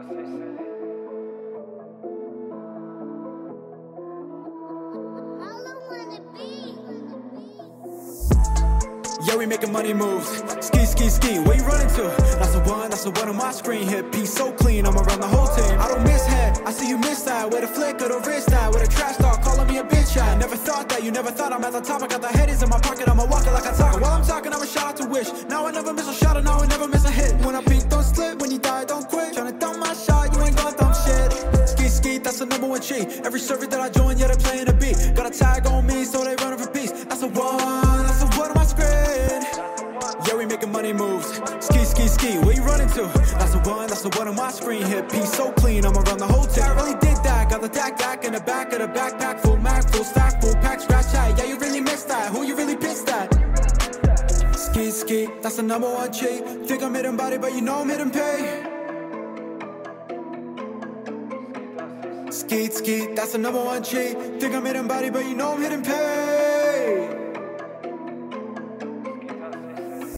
Yeah, we making money moves. Ski, ski, ski, where you running to? That's the one on my screen. Hit piece so clean, I'm around the whole team. I don't miss head, I see you miss that. With a flick of the wrist at, with a trash talk, calling me a bitch. I never thought that, you never thought I'm at the top. I got the headies in my pocket, I'ma walk it like I talk. While I'm talking, I'ma shout out to Wish. Now I never miss a shot, and now I never miss a hit. When I peak, don't slip, when you die, don't quit. Tryna thump my shot, you ain't gonna thump shit. Ski, ski, that's the number one cheat. Every server that I join, yeah, they playing a beat. Got a tag on me, so they running for peace. That's the one on my screen. Yeah, we making money moves. Ski, ski, ski, where you running to? That's the one on my screen. Hit piece so clean, I'm around the whole team. I really did that. Got the dak in the back of the backpack. Full Mac, full stack, full pack, scratch that. Yeah, you really missed that. Who you really pissed at? Ski, ski, that's the number one cheat. Think I'm hitting body, but you know I'm hitting pay. Ski, ski, that's the number one cheat. Think I'm hitting body, but you know I'm hitting pay.